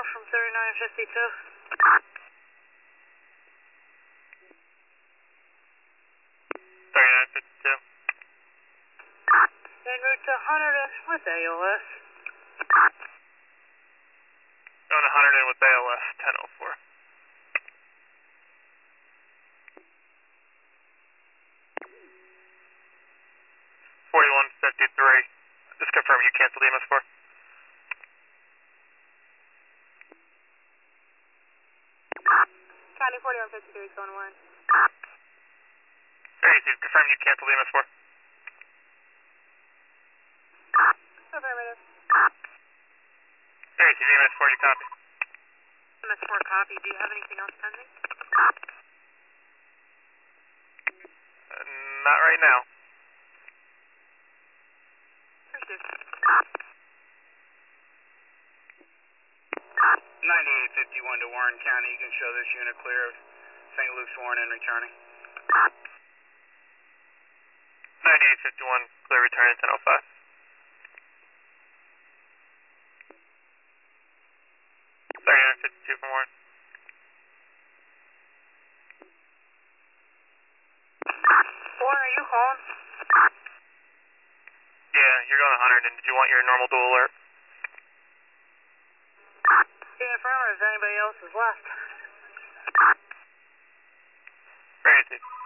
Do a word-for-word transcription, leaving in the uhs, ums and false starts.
more from thirty-nine fifty-two. thirty-nine fifty-two. En route to Hunterdon with A L S. Going to Hunterdon with A L S, ten oh four. forty-one fifty-three. Just confirm you canceled E M S four. County forty-one fifty-three, going one. Very easy. Confirm you canceled E M S four. Affirmative. Very easy. E M S four, you copy. E M S four copy. Do you have anything else pending? Uh, not right now. Pursuit. ninety-eight fifty-one to Warren County. You can show this unit clear of Saint Luke's, Warren, and returning. ninety-eight fifty-one, clear returning ten oh five. thirty-nine fifty-two from Warren. Warren, are you calling? Yeah, you're going to Hunterdon. Did you want your normal dual alert? Yeah, affirmative. If anybody else is left. Very easy.